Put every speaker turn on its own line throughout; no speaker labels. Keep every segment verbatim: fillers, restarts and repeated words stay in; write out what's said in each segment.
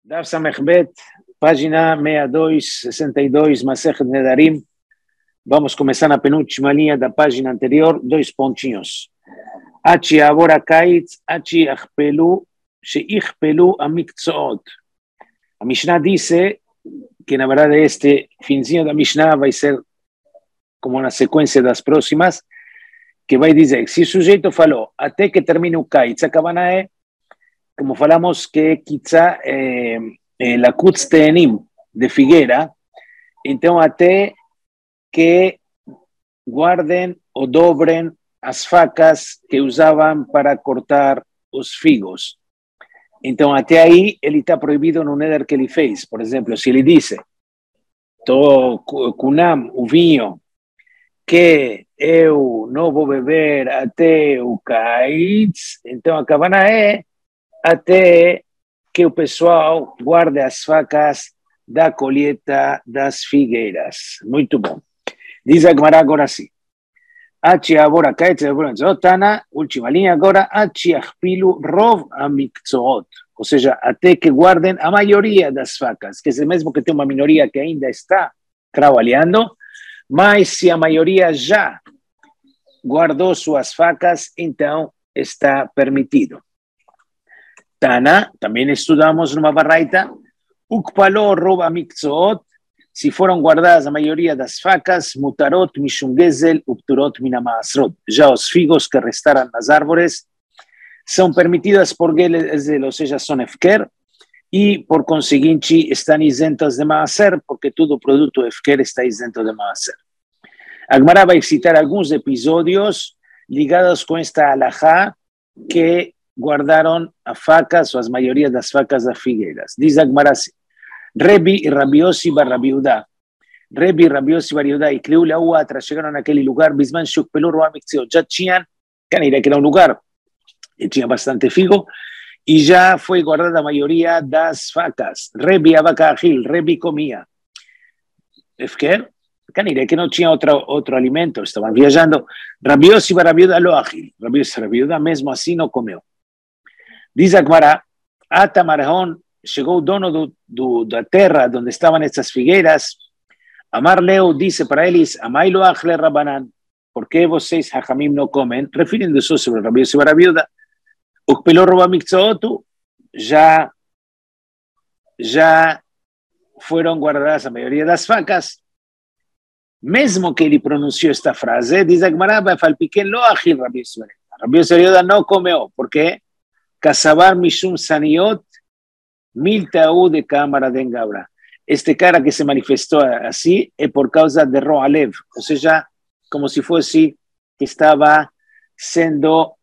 Daf Samechbet, página sessenta e dois, sessenta e dois, Masechet Nedarim. Vamos começar na penúltima linha da página anterior, dois pontinhos. Achi avora kaitz, achi achpelu, sheichpelu amiktzoot. A Mishnah dice que na verdade este finzinho da Mishnah vai ser como na sequência das próximas, que vai dizer, se o sujeito falou até que termine o kaitz, a kavana é, como falamos que quizá eh, eh, la Kutz Te'enim de figueira, então até que guardem ou dobrem as facas que usavam para cortar os figos. Então até aí ele está proibido no neder que ele fez. Por exemplo, se ele disse, tô kunam, o vinho, que eu não vou beber até o kaitz, então a kavana é até que o pessoal guarde as facas da colheita das figueiras. Muito bom. Diz a Gemara agora sim. Achi avora kaitz Tana, última linha agora, achi achpilu rov amiktzoot. Ou seja, até que guardem a maioria das facas, que é mesmo que tem uma minoria que ainda está trabalhando, mas se a maioria já guardou suas facas, então está permitido. Tana, também estudamos numa barraita, ukpalo roba mikzoot, se foram guardadas a maioria das facas, mutarot mishum gezel, upturot minamaasrot. Já os figos que restaram nas árvores são permitidas por gezel, ou seja, são efker, e por conseguinte estão isentas de maaser, porque todo produto efker está isento de maaser. A Gemara vai citar alguns episódios ligados com esta alahá que guardaron a facas, o as maioria das facas das figueiras. Diz a Gemara assim, Rebi e Rabi Yossi bar Rabi Yehuda. Rebi e Rabi Yossi bar Yehuda, e criou la outra, chegaram naquele lugar, Bisman Shukpelu Roa Mikziot, já tinham, canira, que era um lugar que tinha bastante figo, e já foi guardada a maioria das facas. Rebi Abakahil, Rebi comia. Efker, canira, que não tinha outro, outro alimento, estavam viajando. Rabi Yossi bar Rabi Yehuda lo agil. Rabi Yossi bar Rabi Yehuda, mesmo assim, não comeu. Diz a Gemara, Atamarhon, chegou o dono do, do, da terra onde estavam essas figueiras, Amar Leo disse para eles, Amai lo achle rabanan, por que vocês, hachamim, não comem? Referindo-se sobre Rabi Yossi bar Rabi Yehuda, o pelo roba miktzootu, já, já foram guardadas a maioria das facas. Mesmo que ele pronunciou esta frase, diz a Gemara, vai falar, pequeno lo achil Rabi Yossi bar Yehuda. Rabi Yossi bar Yehuda não comeu, por quê? Kasabar Mishum Saniot, Miltaú de Câmara de Engabra. Este cara que se manifestou assim é por causa de Roalev, ou seja, como se fosse que estava sendo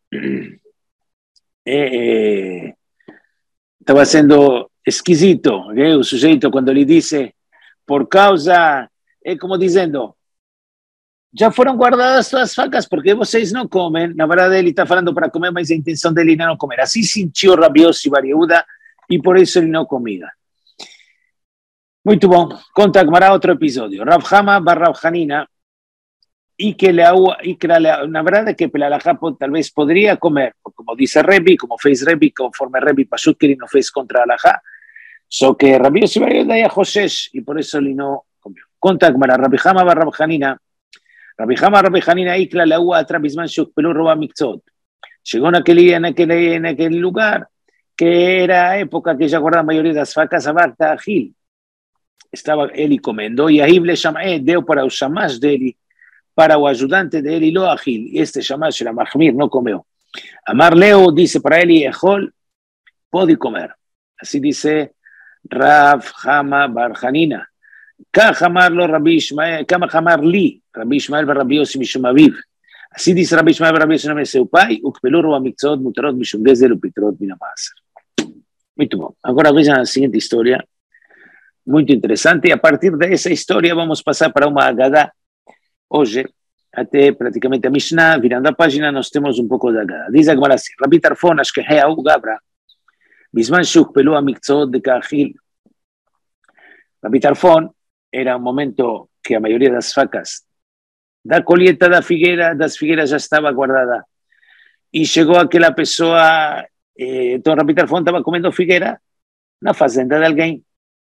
eh, estava sendo esquisito, okay? O sujeito quando ele disse por causa, é como dizendo, já foram guardadas todas as facas, porque vocês não comem? Na verdade, ele está falando para comer, mas a intenção dele não comer. Assim sentiu Rabi Yossi bar Yehuda, e por isso ele não comia. Muito bom. Conta a Gemara outro episódio. Rav Hama bar Rav Hanina, e que, na verdade, que pela alahá talvez poderia comer, como disse Rebi, como fez Rebi, conforme Rebi Pashut, que ele não fez contra a alahá, só que Rabi Yossi bar Yehuda ia Hoshesh, e por isso ele não comeu. Conta a Gemara. Rav Hama bar Rav Hanina, Rabbi Hama, Rabbi Hanina, Ikla, la ua, atrás, Bisman, Shukpelu, Roba, Miktzot. Llegó en aquel, en, aquel, en aquel lugar, que era época que ya guardaba la mayoría de las facas, Abarta, Gil. Estaba él comiendo, y ahí le llamé, deu para el shamash de él, para el ayudante de él, y lo agil. Y este shamash era Mahmir, no comió. Amar Leo dice para él, y Ejol, puede comer. Así dice Rav Hama bar Hanina. כך אמר לו רבי ישמעאל, כמה אמר לי רבי ישמעאל ורבי יוסי משום אביו. así dice רבי ישמעאל ורבי יוסי מסאופאי, ukpelu roba miktzot mutarot mishum gezel upitrot min hamaaser. Muito bom. Agora vejam a seguinte história, muito interessante, e a partir dessa história vamos passar para uma Agadá. Hoje, até praticamente a Mishnah, virando a página, nós temos um pouco da Agadá. Diz a Gemara assim, Rabi Tarfon, acho que é o Gabra, bisman shukpelu amiktzot de kahil. Rabi Tarfon, era um momento que a maioria das facas da colheita da figueira, das figueiras já estava guardada. E chegou aquela pessoa, eh, então Rabi Tarfon estava comendo figueira, na fazenda de alguém.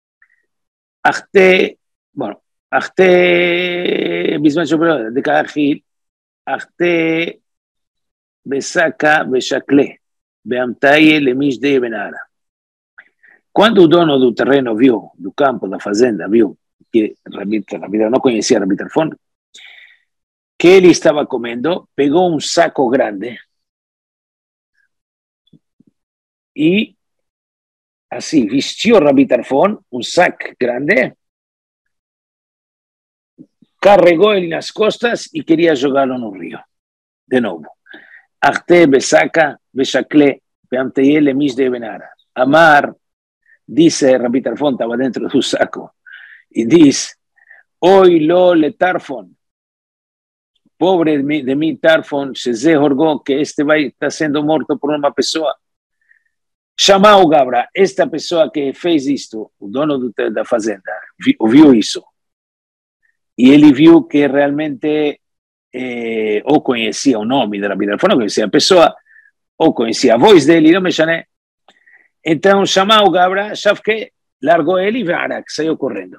Até, bueno, até, bismillah, de cada gil, até, besaca, beshacle, beamtaye, lemish de benara. Quando o dono do terreno viu, do campo, da fazenda, viu que Rabita, Rabita não conhecia Rabbi Tarfon, que ele estava comendo, pegou um saco grande e assim vestiu Rabbi Tarfon, um saco grande, carregou ele nas costas e queria jogá-lo no rio. De novo. Arte besaca, beshacle, beamteye lemish de benara. Amar, dice Rabbi Tarfon, estava dentro do saco, e diz, oi lo le Tarfon, pobre de mim, de mim Tarfon, Sheze Horgó, que este vai estar sendo morto por uma pessoa. Chamar o Gabra, esta pessoa que fez isto, o dono do, da fazenda, viu isso. E ele viu que realmente eh, ou conhecia o nome da Rabbi Tarfon, ou conhecia a pessoa, ou conhecia a voz dele, não me chamei. Então, chamar o Gabra, sabe que largou ele e Varak, saiu correndo.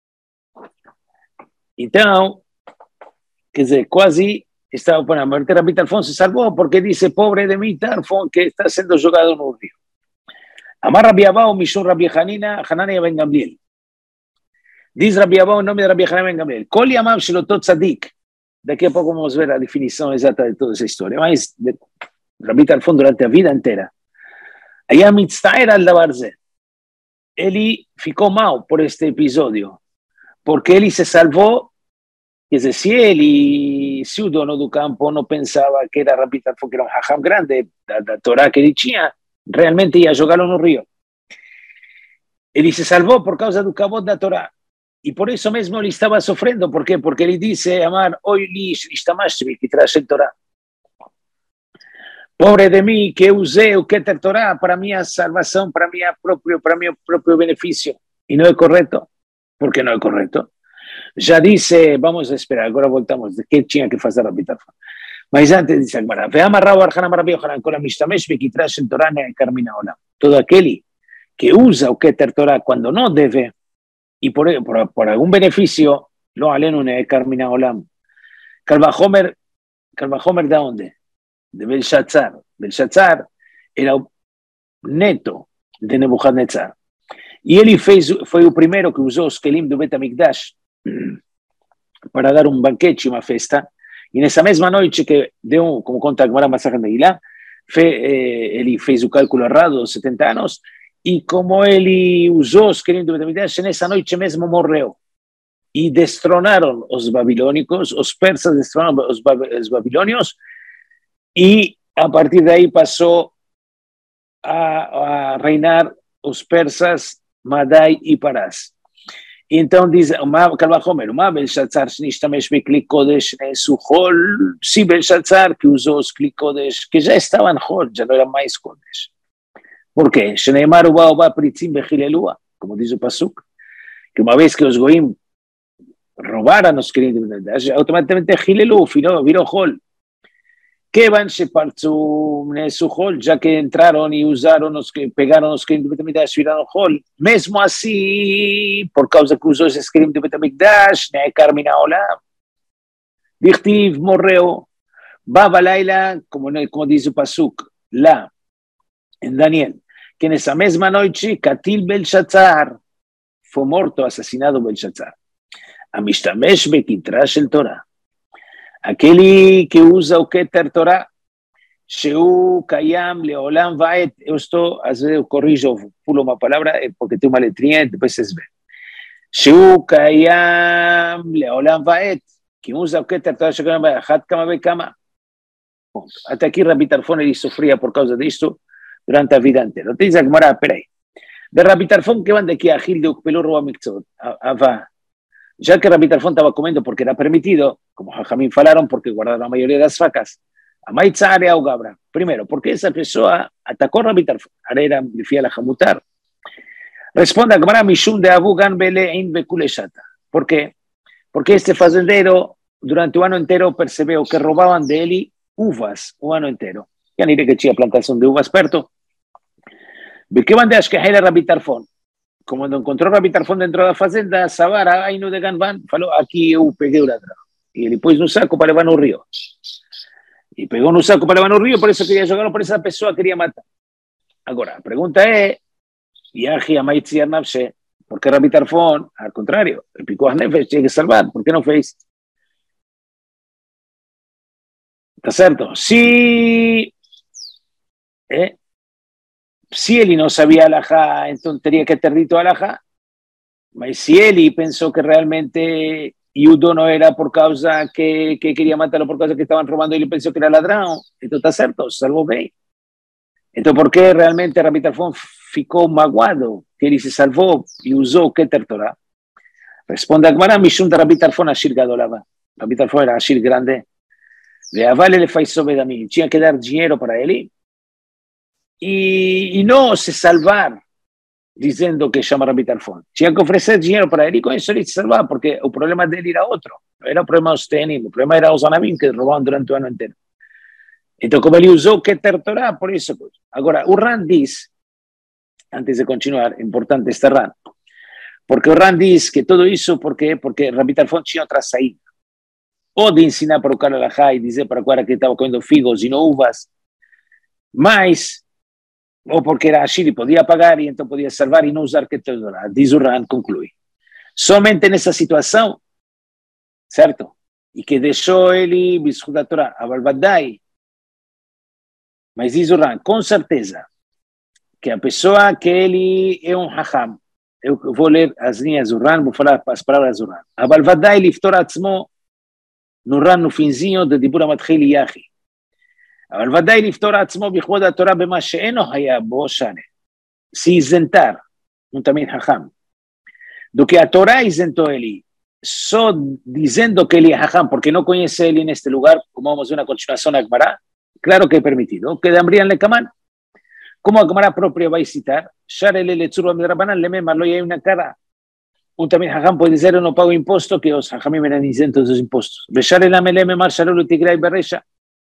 Então, quer dizer, quase estava por a morte. Rabbi Tarfon se salvou porque disse, pobre de mim, Tarfon, que está sendo jogado no rio. Amar Rabbi Abau, Mishun Rabbi Hanina, Hanania ben Gamliel. Diz Rabbi Abau o nome de Rabbi Hanina ben Gamliel. Kol yamav shelotot tzadik. Daqui a pouco vamos ver a definição exata de toda essa história. Mas Rabbi Tarfon, durante a vida inteira, היה מצטער על דבר זה. Ele ficou mal por este episódio, porque ele se salvou, quer dizer, se ele, se o dono do campo não pensava que era Rabbi Tarfon, que era um hacham grande da, da Torá que ele tinha, realmente ia jogá-lo no rio. Ele se salvou por causa do cabot da Torá, e por isso mesmo ele estava sofrendo. Por quê? Porque ele disse, Amar, oi li, ishtamashmi, que traz a Torá. Pobre de mim, que usei o Keter Torá para minha salvação, para, minha próprio, para meu próprio benefício. E não é correto? Por que não é correto? Já disse, vamos esperar, agora voltamos, de que tinha que fazer Rabbi Tarfon. Mas antes disse agora, todo aquele que usa o Keter Torá quando não deve, e por, por, por algum benefício, lo aleno ne Karmina Olam. Calvajomer, Calvajomer de onde? De Belshazzar. Belshazzar era o neto de Nebuchadnezzar. E ele fez, foi o primeiro que usou os kelim do Bet HaMikdash para dar um banquete, uma festa. E nessa mesma noite que deu, como conta a Gemara Masachet Megillah, ele fez o cálculo errado dos setenta anos, e como ele usou os kelim do Bet HaMikdash, nessa noite mesmo morreu. E destronaram os babilônicos, os persas destronaram os, os babilônios, e a partir daí passou a, a reinar os persas Madai e Parás. Então diz Calvajomer, uma Belshazzar Shnishtamesh Bekli Kodesh Nesuchol, se Belshazzar que usou os Kli Kodesh, que já estavam Hol, já não era mais Kodesh. Por quê? Shneimar Uba Uba Pritzim Bechilelua, como diz o Pasuk, que uma vez que os Goim roubaram os queridos, automaticamente Hilelu virou, virou Hol. Que van se partiu nesse hall, já que entraram e usaram os que pegaram os crimes do Bet HaMikdash, viraram hall. Mesmo assim, por causa que usou esses crimes do Bet HaMikdash, né, Carmina Olam, Dichtiv morreu, Baba Laila, como, como diz o Pasuk, lá, em Daniel, que nessa mesma noite, Katil Belshazzar, foi morto, assassinado Belshazzar. Amishtamesh Bekitrash el Torah. Aquele que usa o Keter Torá, Sheu Kayam Leolam Vaet, eu estou, às vezes eu corrijo, pulo uma palavra, porque tem uma letrinha, depois vocês veem. Sheu Kayam Leolam Vaet, que usa o Keter Torá, Sheu Kayam Vaet, Hat Kama Bekama. Até aqui Rabbi Tarfon ele sofria por causa disto durante a vida inteira. Então diz a Gemara, peraí, de Rabbi Tarfon que van daqui a Gil de Ukpelur Roa Miktzot, Avá, já que Rabbi Tarfon estava comendo porque era permitido, como Jajamín falaram, porque guardaram a maioria das facas, a Maitzare ao Gabra. Primeiro, porque essa pessoa atacou Rabbi Tarfon, ahora era fiel a Hamutar. Responde a Gemara, Mishum de Abu Gan Bele Ein Bekuleshata. ¿Por qué? Porque este fazendeiro, durante o ano inteiro, percebeu que roubavam dele uvas o ano inteiro. Já nem que tinha plantação de uvas perto. ¿De qué van de Ashkehel a Rabbi Tarfon? Como cuando encontró Rabbi Tarfon dentro de la fazenda, Sabara, aí no de Ganvan, falou, aqui eu peguei o ladrão. E ele pôs no saco para levar no rio. E pegou no saco para levar no rio, por isso queria jogar, por essa pessoa queria matar. Agora, a pergunta é, Yahi Amaitzi Arnavshe, por que Rabbi Tarfon, al contrário, el picou as nefes, tinha que salvar, por que não fez? Tá certo? Se, eh, se ele não sabia alajá, então teria que ter dito alajá. Mas se ele pensou que realmente Yudo não era por causa que, que queria matá-lo, por causa que estavam roubando, ele pensou que era ladrão, então tá certo, salvou bem. Então por que realmente Rabbi Tarfon ficou magoado, que ele se salvou e usou o Keter Torah? Responde a Gemara, Mishum de Rabbi Tarfon Ashir Gadolava. Rabbi Tarfon era Ashir grande. Veaval ele faz sobedamim, tinha que dar dinheiro para ele e, e não se salvar dizendo que chama Rabbi Tarfon. Tinha que oferecer dinheiro para ele e com isso ele se salvar, porque o problema dele era outro. Não era o problema dos tenim, o problema era os anabim que roubavam durante o ano inteiro. Então, como ele usou o Keter Torah, por isso. Agora, o Ran diz, antes de continuar, é importante este Ran, porque o Ran diz que tudo isso, por quê? Porque Rabbi Tarfon tinha outra saída. Ou de ensinar para o cara alajá e dizer para o cara que estava comendo figos e não uvas, mas, ou porque era Ashir e podia pagar e então podia salvar e não usar Keter Torah. Diz o Ran, conclui. Somente nessa situação, certo? E que deixou ele, Bishut da Torah, a Balvadai. Mas diz o Ran, com certeza, que a pessoa que ele é um hacham, eu vou ler as linhas do Ran, vou falar as palavras do Ran. A Balvadai liftor atzmo, no Ran, no finzinho de Dibur HaMatchil Yahi. אבל ודאי לפתור עצמו בכבוד התורה במה שאינו היה בו שנה. Se isentar, um tamid hacham. Do que a Torá isentou ele, só dizendo que ele é hacham, porque não conhece ele neste lugar, como vamos ver na continuação na Gemara, claro que é permitido. Que dambrian lekaman, como a Gemara própria vai citar, shar ele letzur midrabanan lemema lo hay una cara. Um tamid hacham pode dizer, eu não pago imposto, que os hachamim eram isentos dos impostos. Beshar el ameleme mar shalolu tigrai berresha.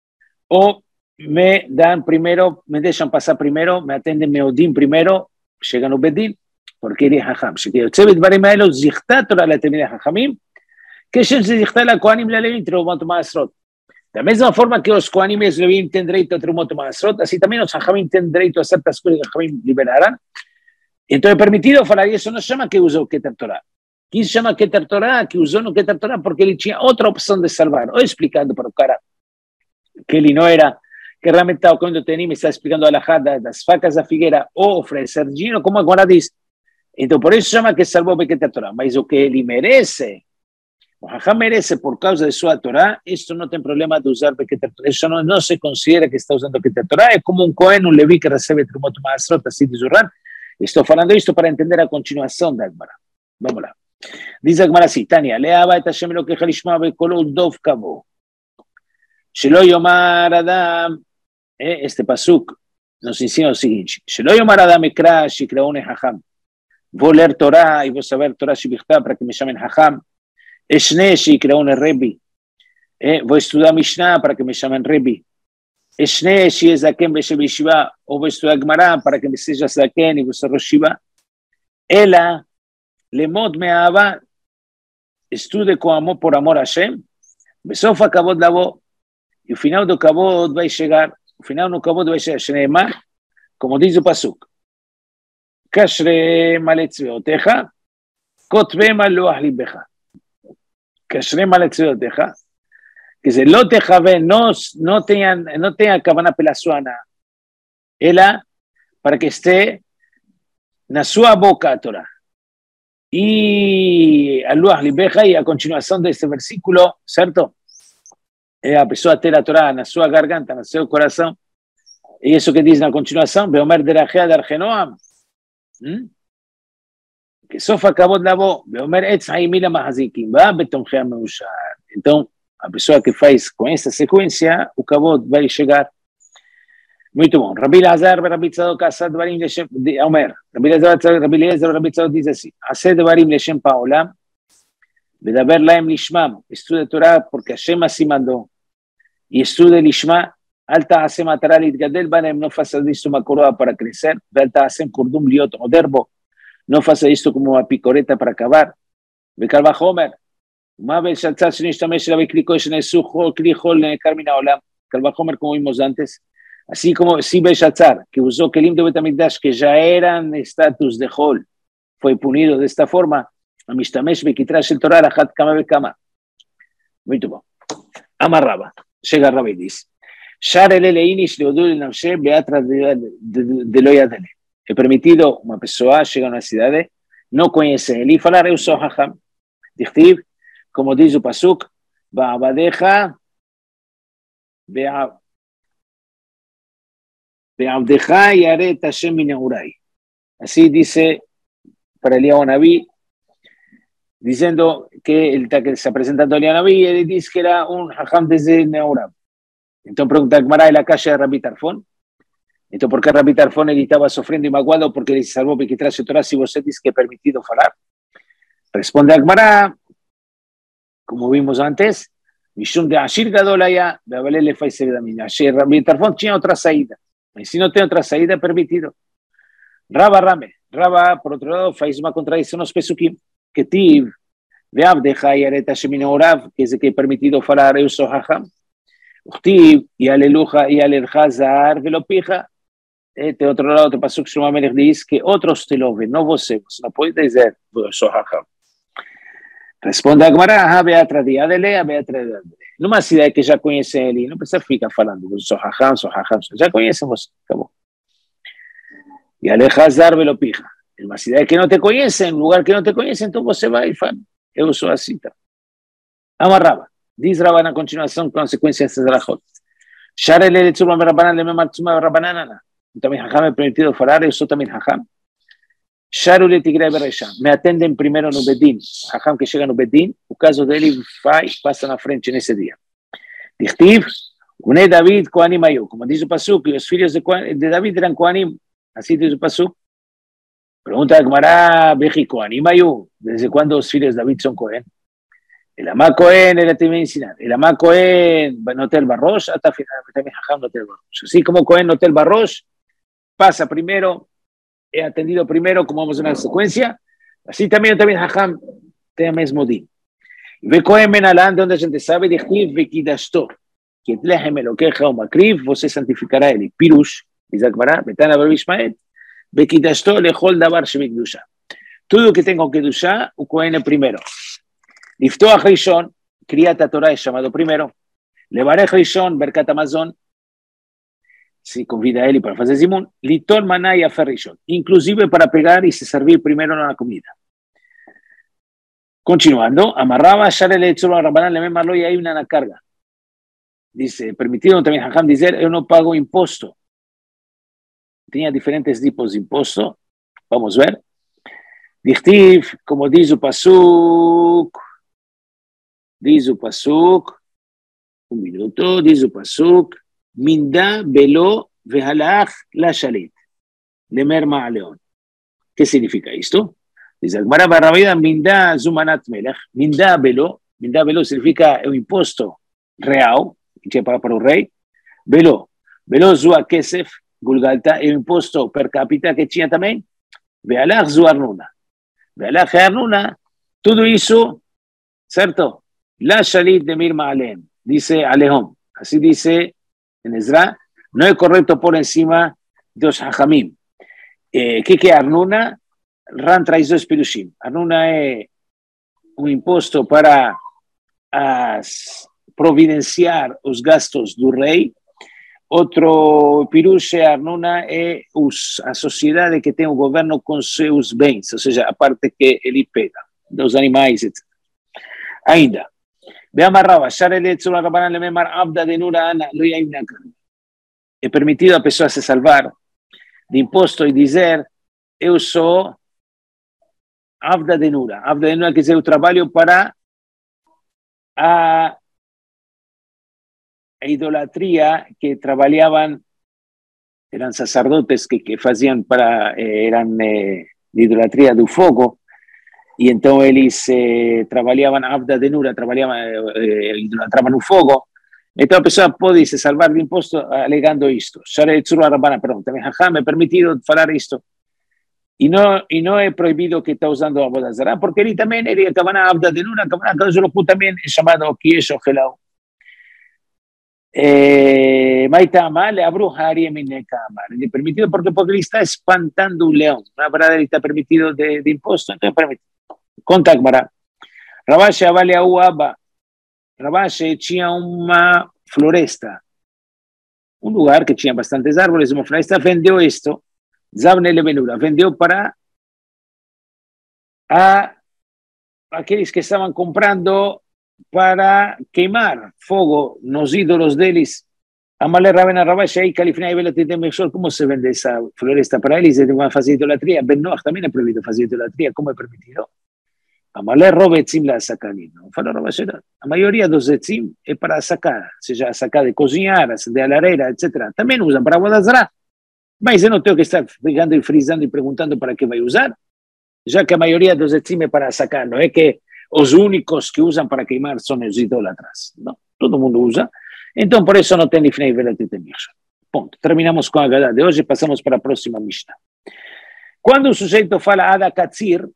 Ou me dan primero, me deixam passar primeiro, me atendem meodim primeiro, chegam no bedin, porque ele é hacham. שיוצא בדברים האלו, זכתה תורה לתלמידי החכמים, כשם שזכתה לכהנים ללווים תרומות ומעשרות. Da mesma forma que os coanim e os levim têm direito a trumot e maasrot, assim também os hachamim têm direito a certas coisas que os hachamim liberaram. Então é permitido falar isso, não chama que usou o Keter Torah. Quem chama Keter Torah, que usou no Keter Torah, porque ele tinha outra opção de salvar, ou explicando para o cara que ele não era, que realmente estava comendo tenim, está explicando a alajada das facas da figueira, ou oferecer dinheiro, como agora diz. Então, por isso chama que salvou o Keter Torah. Mas o que ele merece, o Hacham merece por causa de sua Torá, isso não tem problema de usar o Keter Torah. Isso não, não se considera que está usando o Keter Torah. É como um Cohen, um Levi que recebe Trumot Maasrot, assim diz o Ran. Estou falando isto para entender a continuação da Gemara. Vamos lá. Diz a Gemara assim, Tânia, leava et Hashem Elokecha lishma vekolo dov kavo. Shelo yomar adam, este pasuk nos ensina o seguinte, Shelo yomar adam ekra shikraone hacham. Vou ler Torá e vou saber Torá shibichta para que me chamem hacham. Eshne shikraone Rebbe. Vou estudar Mishnah para que me chamem Rebbe. Eshne shizaken beshe bishiva. Ou vou estudar Gemara para que me seja zaken e vou ser Roshiva. Ela, lemod me'ava, estude com amor por amor a Hashem. Besof hakavod lavo. E o final do kavod vai chegar. O final no kavod vai chegar. Shneimar, como diz o pasuk. Kashre maletzveotecha, kotvem al loach libecha. Kashre maletzveotecha. Que se lo te jave, no, no tengan, no tenga cabana pela suana. Ela, para que esté na sua boca a Torah. E al loach libecha, e a continuação deste versículo, certo? É a pessoa ter a Torá na sua garganta, no seu coração. E isso que diz na continuação, Beomer derachea darchenoam. Que sofa acabou de lavar, Beomer etz haimila mahazikim, va betomchea meushar. Então, a pessoa que faz com essa sequência, o kavod vai chegar. Muito bom. Rabi Lazar, Rabi Tzadok, Asad Varim Leshem, Omer. Rabi Lazar, Rabi Lezer, Rabi Tzadok diz assim, Asad Varim Leshem Paolam, Bedaber Laem Lishmam, estuda Torá porque Hashem assim mandou. E estuda Lishma, Alta hacem ataralit gadel banem, no faça disso uma coroa para crescer. Alta hacem cordum liot moderbo, no faça isto como uma picoreta para acabar. Bekalva Homer, uma vez Shatzat Shinishtamesh Rabbi Klikosh Nesucho, Klihol Karmina Olam. Kalva Homer, como vimos antes, así como si Beshatzar, que usó Kelim de Betamigdash, que ya eran estatus de Hol, fue punido de esta forma. Amishtamesh Bekitrash el Torah, Achat Kama Bekama. Muy bien. Amarraba. Llega Rabbi y dice: Sharele Leinish Leodul Navshe Beatra de Loyadele. He permitido una persona llega a una ciudad, no conoce el Ifalar Euso Hacham. Dichtiv, como dice el Pasuk, Ba'abadeja Be'abdeja Yaret Hashem Mineurai. Así dice para Eliyahu Naví, diciendo que el que está presentando a Eliyahu Naví, él dice que era un Hacham desde Neurab. Entonces pregunta Gemara de la calle de Rabbi Tarfón. Entonces, ¿por qué Rabbi Tarfón él estaba sufriendo y maguado? Porque le salvó que trae Torah si vos dices que es permitido hablar. Responde a Gemara, como vimos antes, Mishum de Ashir Gadolaya, de Abalele Faisel Damina. Rabbi Tarfón tiene otra salida. Y si no tiene otra salida, permitido. Raba Rame. Raba, por otro lado, Faiz una contradicción los Pesukim. Que Tiv, de Abdeja y Areta Shemina Orav, que es el que es permitido hablar Euso Hacham. Uchtiv, y Aleluja, y Alelhazar, Velopija. Este otro lado, otro pasuk Shlomo Melech dice que otros te lo ven, no vos, no puedes decir, Euso Hacham. Responde a Gemara, a Beatra de Adele, a Beatra de Adele. No más idea que ya conhece él, no precisa ficar falando, Euso Hacham, Euso Hacham, ya conocemos, acabó. Y Alelhazar, Velopija. El más idea que no te conocen, en lugar que no te conocen, tú vos se va y fan. Euso Asita. Amarraba. Dice Rabban a continuación, consecuencias de la Jot. Sharele le tzuma Rabbanan le memar tzuma Rabbanana. También Hacham es permitido falar, eso también Hacham. Sharu le tigre beresha. Me atenden primero no Bedín. Hacham que llega no Bedín, o caso de él fai pasa na frente en ese día. Dichtiv, une David Kohanim ayu. Como dice Pasuk, los hijos de, de David eran Kohanim. Así dice Pasuk. Pregunta a Gemara, Beji Kohanim ayu. ¿Desde cuándo los hijos de David son Kohen? El Amá Cohen era también ensinar. El Amá Cohen Notel Barrosh, hasta también Hacham Notel Barrosh. Así como Cohen Notel Barrosh pasa primero, he atendido primero, como vamos en la secuencia, así también también Hacham te mismo din. Y ve Cohen Menalán, donde la gente sabe, de Chiv Vekidashto, que Tlehem lo queja o Makriv, vos se santificará el Pirush, Isaac Bará, Betana Babishmael, Vekidashto lejol davar shebekdusha. Todo que tengo que dusha, o Cohen primero. Liftoach Rishon, Kriyat Torah es llamado primero. Levarech Rishon, Berkat Amazon, se convida a él y para hacer Zimun. Litol Maná y Afer Rishon, inclusive para pegar y se servir primero en la comida. Continuando, amarraba, Share le echó a Rabbanan, le me marlo y hay una carga. Dice, permitido también Hacham dice, yo no pago impuesto. Tenía diferentes tipos de impuesto. Vamos a ver. Dichtiv, como dice Pasuk, dice el Pasuk, un minuto, dice el Pasuk, Minda Belo Vehalach La Shalit, Lemer Ma'aleon. ¿Qué significa esto? Dice Gemara Barrabida, Minda Zumanat Melech, Minda Belo, Minda Belo significa un impuesto real, que paga para un rey, Belo, Belo Zua Kesef, Gulgalta, un impuesto per cápita que tinha también, Vehalach Zua Arnuna. Vehalach Arnuna, todo eso, ¿cierto? La Shalit de Mir Ma'alem, dice Alehom, así dice en Ezra, no es correcto por encima de los Hachamim. Eh, ¿Qué que Arnuna? Ran trae dos pirushim. Arnuna es un impuesto para as, providenciar los gastos del rey. Otro pirush Arnuna es la sociedad que tiene un gobierno con sus bens, o sea, aparte que él pega, los animales, etcétera. Ainda. Veamarraba, Share le echó a Rabbanan le memar abda de nura ana, no hay una carga. He permitido a personas se salvar de impuesto y decir, yo soy abda de nura. Abda de nura que es el trabajo para a, a idolatría que trabajaban, eran sacerdotes que, que hacían para, eh, eran eh, de idolatría del fuego. Y entonces ellos eh, trabajaban abda de nura, trabajaban, eh, idolatraban un fuego, Então a pessoa pode se salvar de imposto alegando isto. Share Tzura Rabbana pergunta, me é permitido falar isto? E não, e não é proibido que está usando a Avodah Zarah, porque ele também, ele acaba na Avda de Nuna, acaba na Kadosh Baruch Hu também é chamado Kiesh ou Helau. Maitama, le abru Hari Eminekama. Ele é permitido porque, porque ele está espantando o leão. Na verdade, ele está permitido de, de imposto, então é permitido. Conta a Gemara. Rabashi avale au Abba. Rabashi tinha uma floresta. Um lugar que tinha bastantes árvores, uma floresta, vendeu isto. Zavne Levenura, vendeu para a, aqueles que estavam comprando para queimar fogo nos ídolos deles. Amalé Rabena Rabashi aí, Califina e Belatite Mexor, como se vende essa floresta para eles? Eles vão fazer idolatria. Ben Noach também é proibido fazer idolatria, como é permitido? Amalé roba etzim la sacanin. Fala Rabashi, a maioria dos etzim é para sacar, seja sacar de cozinhar, de a lareira, etcétera. Também usam para Avodah Zarah. Mas eu não tenho que estar brigando e frisando e perguntando para que vai usar, já que a maioria dos etzim é para sacar, não é que os únicos que usam para queimar são os idólatras. Não, todo mundo usa. Então, por isso não tem Lifnei Velat Temishon. Ponto. Terminamos com a Gadá de hoje, passamos para a próxima Mishnah. Quando o sujeito fala Ada Katzir,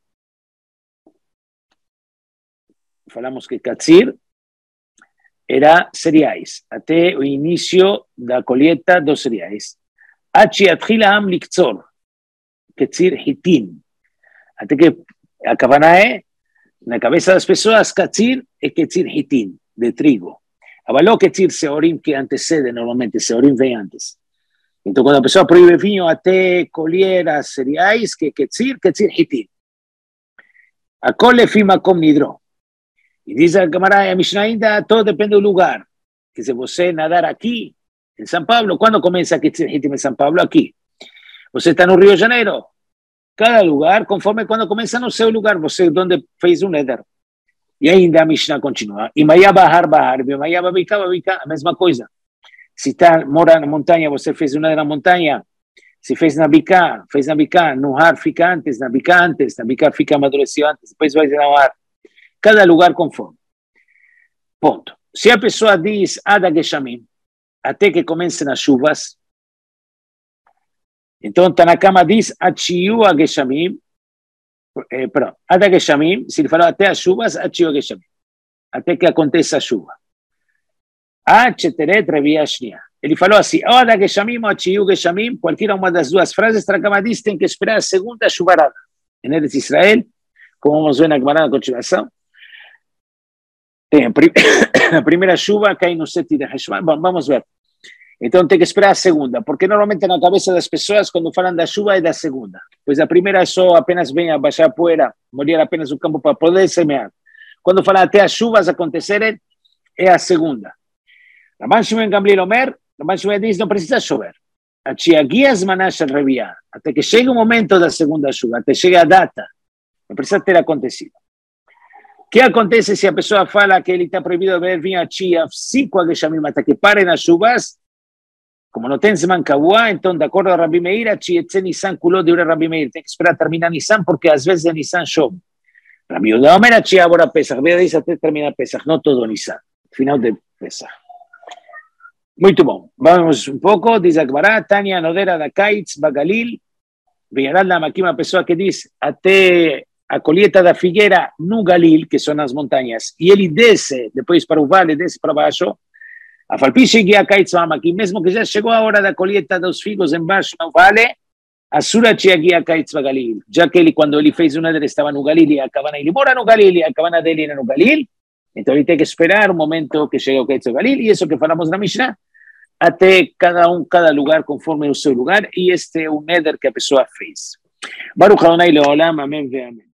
falamos que Katzir era cereais, até o início da colheita dos cereais. Achi Atchila Am Liktzor, Katzir Hitin. Até que a Kavaná é, na cabeça das pessoas, Katzir é Katzir Hitin, de trigo. Avaló Katzir Seorim, que antecede normalmente, Seorim vem antes. Então, quando a pessoa proíbe vinho até colher as cereais, que Katzir, Katzir Hitin. A cole fima com nidró. E diz a Gemara, a Mishnah ainda, todo depende do lugar. Que se você nadar aqui, em São Paulo, quando começa a Katzir Hitin em São Paulo? Aqui. Você está no Rio de Janeiro. Cada lugar, conforme quando começa no seu lugar, você onde fez um neder. E ainda a Mishnah continua. E Maya Bahar Bahar, Maya Babika Babika, a mesma coisa. Se tá, mora na montanha, você fez um neder na montanha. Se fez na Biká, fez na Biká, no Har fica antes, na Biká antes, na Biká fica amadurecido antes, depois vai no Har. Cada lugar conforme. Ponto. Se a pessoa diz Ada Geshamim, até que comecem as chuvas, então Tanakama diz Achiyu a Geshamim, eh, perdão, Ada Geshamim, se ele falou até as chuvas, Achiyu a Geshamim, até que aconteça a chuva. Acheteret Revia Shnia. Ele falou assim, Ada Geshamim, Achiyu Geshamim, qualquer uma das duas frases, Tanakama diz tem que esperar a segunda chuvarada. Em Eretz Israel, como vamos ver na Gemara na continuação, tem a primeira chuva cai no sete de Heshvan, vamos ver. Então tem que esperar a segunda, porque normalmente na cabeça das pessoas, quando falam da chuva, é da segunda. Pois a primeira só apenas vem a baixar a poeira, molhar apenas o campo para poder semear. Quando falam até as chuvas acontecerem, é a segunda. Rabban Shimon Gamliel Omer, Rabban Shimon diz, não precisa chover. Até que chegue o momento da segunda chuva, até chegue a data, não precisa ter acontecido. O que acontece se a pessoa fala que ele está proibido de beber vinho a chia, cinco a Geshamim, até que parem as chuvas? Como não tem Zman Kavua, então, de acordo a Rabi Meir, a Chietze Nissan culou de Rabi Meir. Tem que esperar terminar Nissan, porque às vezes em Nissan chove. Rabi Yehuda Omer, a Chia agora Pesach. Rabi Yehuda diz até terminar Pesach, não todo Nissan. Final de Pesach. Muito bom. Vamos um pouco. Diz a Gemara, Tania Nodera da Kaitz, Bagalil. Vinhará na Maquima, a pessoa que diz até a colheita da figueira no Galil, que são as montanhas, e ele desce, depois para o vale, desce para baixo. A Falpiche guia Kaitzvama, aqui mesmo que já chegou a hora da colheita dos figos embaixo no vale, a Suratia guia Kaitzva Galil, já que ele, quando ele fez o neder, estava no Galil, e a cabana, ele mora no Galil, e a cabana dele era no Galil, então ele tem que esperar o momento que chegue o Kaitzva Galil, e isso que falamos na Mishnah, até cada um, cada lugar, conforme o seu lugar, e este é o neder que a pessoa fez. Baruch Adonai Leolam, amém ve amém.